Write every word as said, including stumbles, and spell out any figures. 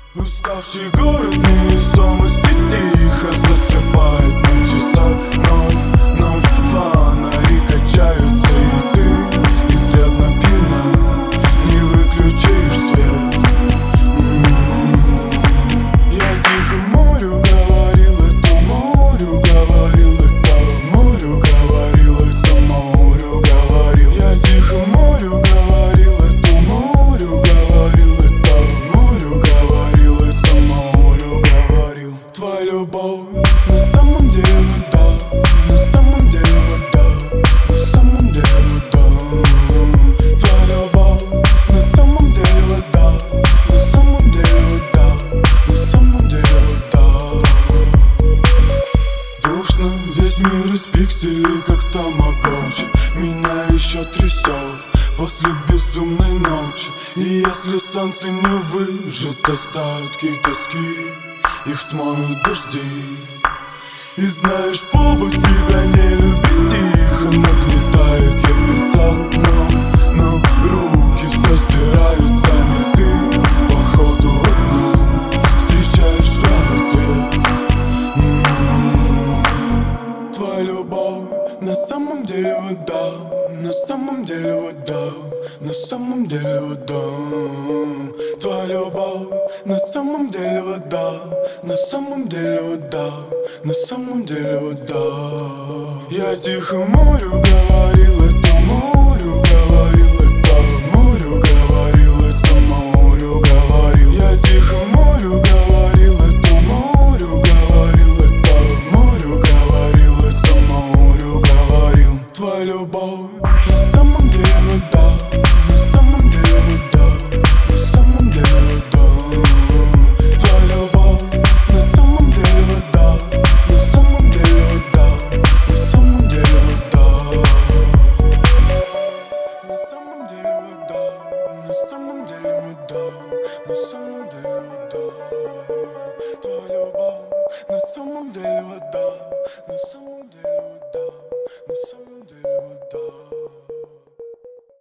Уставший город невесомости тихо засыпает на часах ноль ноль. Фонари качаются, и ты изрядно пьяна, не выключишь свет. М-м-м. Я тихо морю говорил, это морю говорил, это морю говорил, это морю говорил. Я тихо морю говорил, это морю говорил, это морю говорил, это морю говорил. Твоя любовь на самом деле вода, на самом деле вода, на самом деле вода. Твоя любовь на самом деле вода, на самом деле вода, на самом деле вода. Душно, весь мир из пикселей, как тамагочи. Меня еще трясет после безумной ночи. И если солнце не выжжет остатки тоски, их смоют дожди. И знаешь, повод тебя не любить тихо нагнетает. Я писал, но, но руки все стирают сами. Ты, походу, одна встречаешь рассвет. М-м-м. Твоя любовь на самом деле вода, на самом деле вода, на самом деле вода. Твоя любовь на самом деле вода, на самом деле вода, на самом деле вода. Я тихо морю говорил, это морю говорил, это морю говорил, это морю говорил. Я тихо морю говорил, это морю говорил, это морю говорил, это морю говорил. Твоя любовь на самом деле вода, на самом деле вода, на самом деле вода. Твоя любовь на самом деле вода, на самом деле вода, на самом деле вода. На самом деле вода, на самом деле вода, на самом деле вода. Твоя любовь на самом деле вода, на самом деле вода, на самом деле вода.